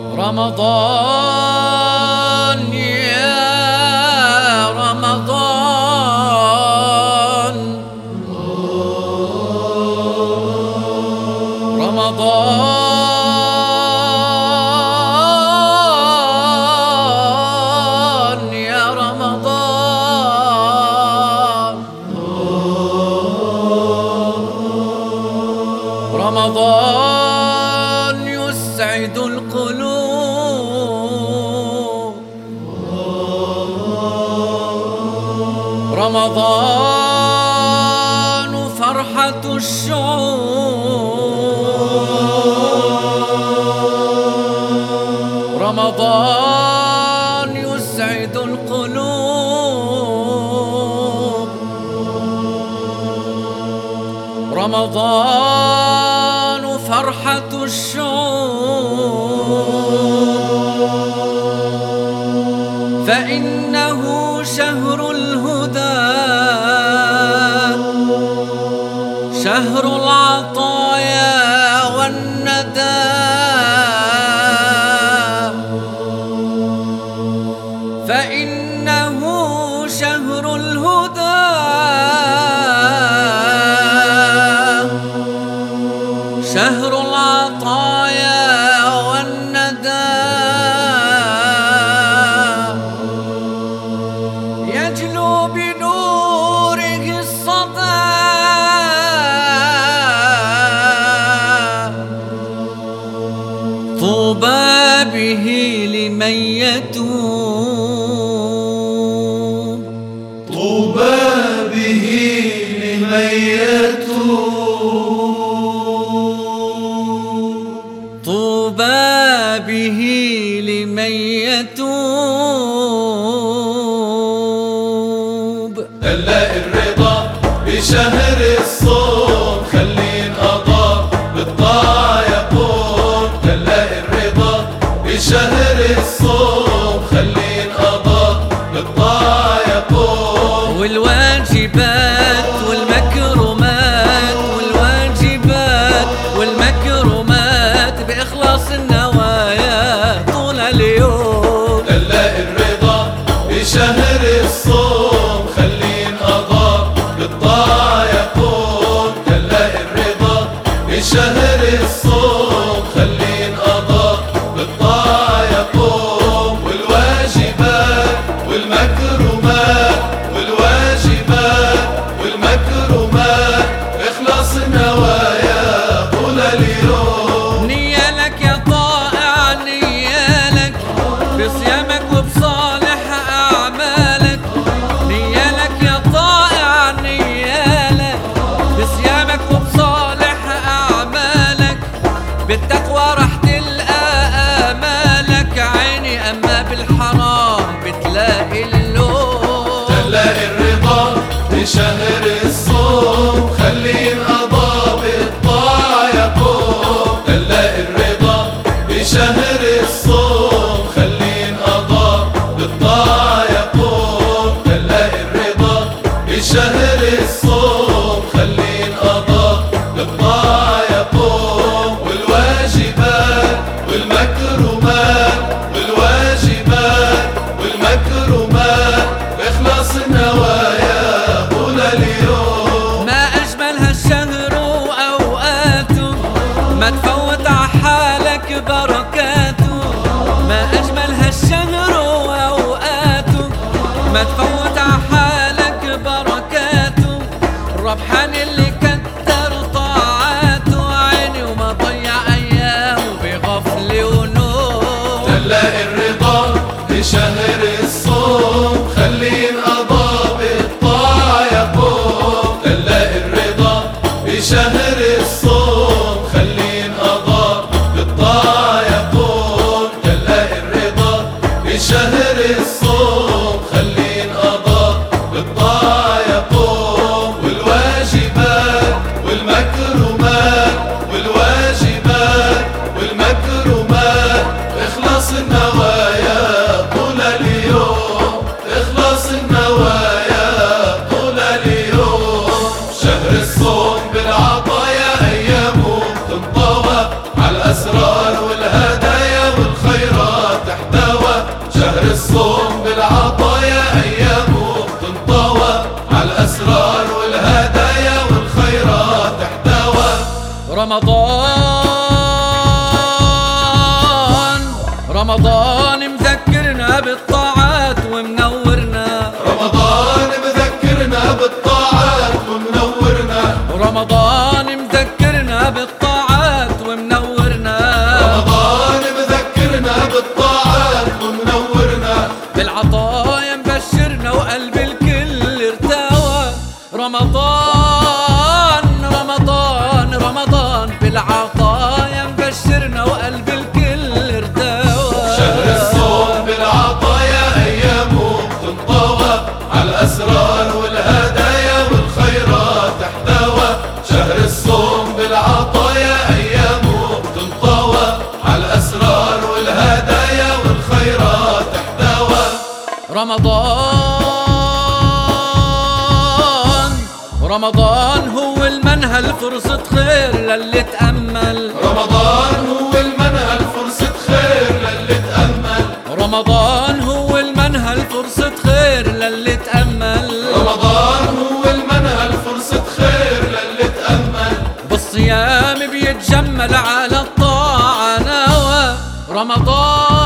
رمضان يا رمضان، رمضان يا رمضان، رمضان يسعد القلوب، رمضان فرحة الشعوب، رمضان يسعد القلوب، رمضان فرحة الشعوب، فإنه شهر الهدى، شهر العطايا والندى، فإنه شهر الهدى، شهر العطايا والندى، يجلو بنوره الصدى، طوبى به لمن يتوب، طوبى به لمن يتوب، طوبى به لمن يتوب. هلا الرضا بشهر الصوم خلي انقضى بالطاعة يقوم، هلا الرضا بشهر الصوم خلي انقضى بالطاعة يقوم، والواجبات والمكرمات، والواجبات والمكرمات بإخلاص النوايا طول اليوم. هلا الرضا بشهر الصوم خلي انقضى بالطاعة يقوم، هلا الرضا بشهر الصوم خلي انقضى بالطاعة يقوم، والواجبات والمكرمات، والواجبات والمكرمات اخلص النوايا طول اليوم. نية لك يا طائع، نية لك بصيامك وبصالح أعمالك، نية لك يا طائع، نية لك بصيامك وبصالح أعمالك، بالتقوى رح تلقى آمالك، عيني أما بالحرام بتلاقي اللوم. تلاقي الرضا بشهر الصوم خلي انقضى بالطاعة يقوم، تلاقي الرضا بشهر الصوم خلي انقضى بالطاعة يقوم، تلاقي الرضا بشهر الصوم خلي انقضى بالطاعة يقوم، والواجبات والمكرمات، والواجبات والمكرمات اخلص النوايا طول اليوم. ما أجمل هالشهر وأوقاته، ما تفوت عحالك بركاته، ما أجمل هالشهر وأوقاته، ما تفوت عحالك بركاته، الربحان اللي كتر طاعاته، عيني وما ضيع أيامه بغفل ونوم. تلاقي الرضا بشهر الصوم خلي انقضى بالطاعة يقوم، تلاقي الرضا بشهر الصوم خلي انقضى بالطاعة رمضان مذكرنا بالطاعات ومنورنا، رمضان مذكرنا بالطاعات ومنورنا، رمضان مذكرنا بالطاعات ومنورنا، رمضان مذكرنا بالطاعات ومنورنا، بالعطايا مبشرنا وقلب الكل ارتوى. رمضان رمضان رمضان بالعطايا مبشرنا وقلب الكل ارتوى. شهر الصوم بالعطايا أيامه تنطوى، عالأسرار والهدايا والخيرات احتوى. شهر الصوم بالعطايا أيامه تنطوى، عالأسرار والهدايا والخيرات احتوى. رمضان هو المنهل فرصة خير للي تأمل، رمضان هو المنهل فرصة خير للي تأمل، رمضان هو المنهل فرصة خير للي تأمل، رمضان هو المنهل فرصة خير للي تأمل. بالصيام بيتجمل على الطاعة نوى. رمضان